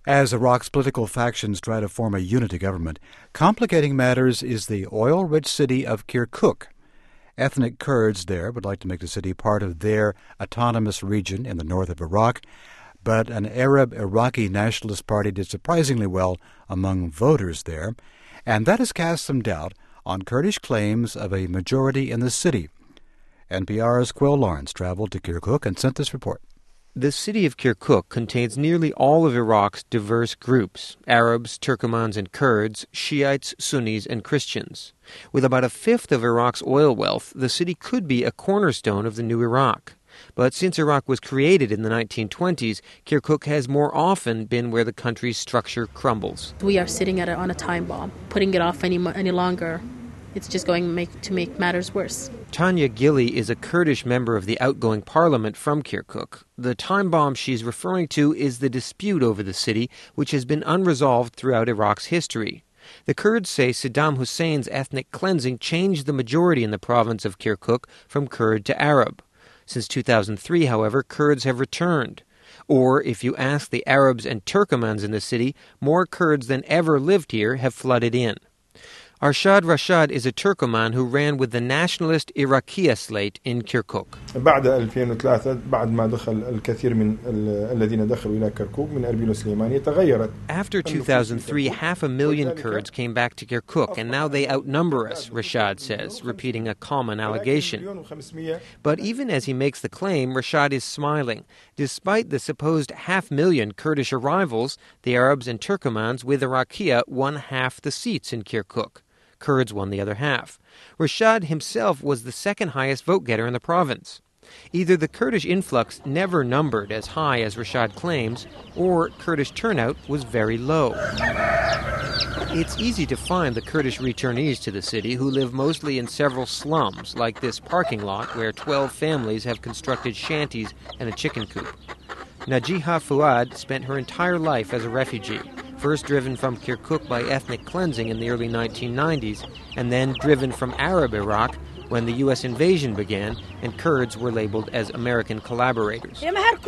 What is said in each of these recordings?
As Iraq's political factions try to form a unity government, complicating matters is the oil-rich city of Kirkuk. Ethnic Kurds there would like to make the city part of their autonomous region in the north of Iraq, but an Arab Iraqi nationalist party did surprisingly well among voters there, and that has cast some doubt on Kurdish claims of a majority in the city. NPR's Quill Lawrence traveled to Kirkuk and sent this report. The city of Kirkuk contains nearly all of Iraq's diverse groups: Arabs, Turkomans, and Kurds, Shiites, Sunnis, and Christians. With about a fifth of Iraq's oil wealth, the city could be a cornerstone of the new Iraq. But since Iraq was created in the 1920s, Kirkuk has more often been where the country's structure crumbles. We are sitting on a time bomb. Putting it off any longer, it's just going to make matters worse. Tanya Gili is a Kurdish member of the outgoing parliament from Kirkuk. The time bomb she's referring to is the dispute over the city, which has been unresolved throughout Iraq's history. The Kurds say Saddam Hussein's ethnic cleansing changed the majority in the province of Kirkuk from Kurd to Arab. Since 2003, however, Kurds have returned. Or, if you ask the Arabs and Turkomans in the city, more Kurds than ever lived here have flooded in. Arshad Rashad is a Turkoman who ran with the nationalist Iraqiya slate in Kirkuk. After 2003, 500,000 Kurds came back to Kirkuk, and now they outnumber us, Rashad says, repeating a common allegation. But even as he makes the claim, Rashad is smiling. Despite the supposed 500,000 Kurdish arrivals, the Arabs and Turkomans with Iraqiya won half the seats in Kirkuk. Kurds won the other half. Rashad himself was the second highest vote-getter in the province. Either the Kurdish influx never numbered as high as Rashad claims, or Kurdish turnout was very low. It's easy to find the Kurdish returnees to the city who live mostly in several slums, like this parking lot where 12 families have constructed shanties and a chicken coop. Najiha Fuad spent her entire life as a refugee, first driven from Kirkuk by ethnic cleansing in the early 1990s, and then driven from Arab Iraq when the U.S. invasion began and Kurds were labeled as American collaborators.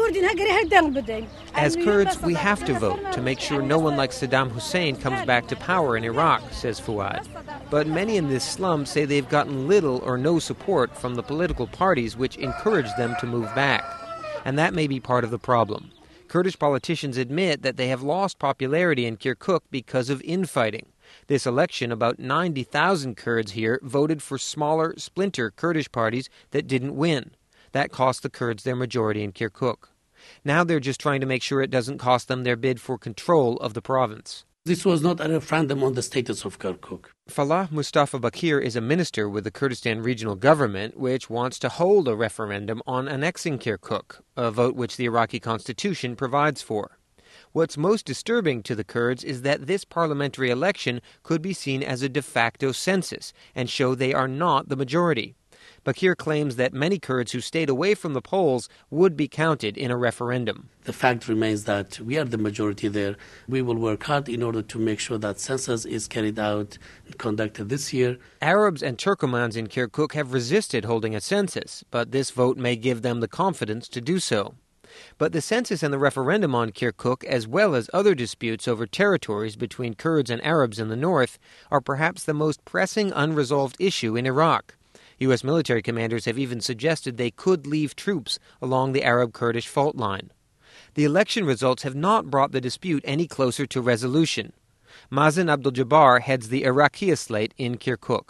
As Kurds, we have to vote to make sure no one like Saddam Hussein comes back to power in Iraq, says Fuad. But many in this slum say they've gotten little or no support from the political parties which encourage them to move back. And that may be part of the problem. Kurdish politicians admit that they have lost popularity in Kirkuk because of infighting. This election, about 90,000 Kurds here voted for smaller, splinter Kurdish parties that didn't win. That cost the Kurds their majority in Kirkuk. Now they're just trying to make sure it doesn't cost them their bid for control of the province. This was not a referendum on the status of Kirkuk. Falah Mustafa Bakir is a minister with the Kurdistan Regional Government, which wants to hold a referendum on annexing Kirkuk, a vote which the Iraqi constitution provides for. What's most disturbing to the Kurds is that this parliamentary election could be seen as a de facto census and show they are not the majority. Bakir claims that many Kurds who stayed away from the polls would be counted in a referendum. The fact remains that we are the majority there. We will work hard in order to make sure that census is carried out and conducted this year. Arabs and Turkomans in Kirkuk have resisted holding a census, but this vote may give them the confidence to do so. But the census and the referendum on Kirkuk, as well as other disputes over territories between Kurds and Arabs in the north, are perhaps the most pressing unresolved issue in Iraq. U.S. military commanders have even suggested they could leave troops along the Arab-Kurdish fault line. The election results have not brought the dispute any closer to resolution. Mazen Abdul-Jabbar heads the Iraqiya slate in Kirkuk.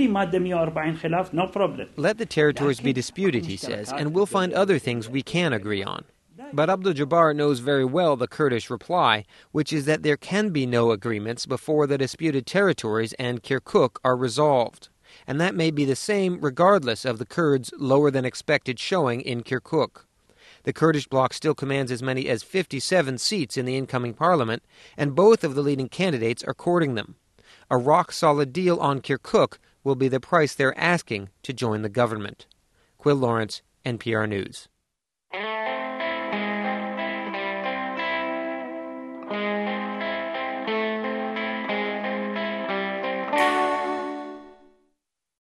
No problem. Let the territories be disputed, he says, and we'll find other things we can agree on. But Abdul-Jabbar knows very well the Kurdish reply, which is that there can be no agreements before the disputed territories and Kirkuk are resolved. And that may be the same regardless of the Kurds' lower-than-expected showing in Kirkuk. The Kurdish bloc still commands as many as 57 seats in the incoming parliament, and both of the leading candidates are courting them. A rock-solid deal on Kirkuk will be the price they're asking to join the government. Quill Lawrence, NPR News.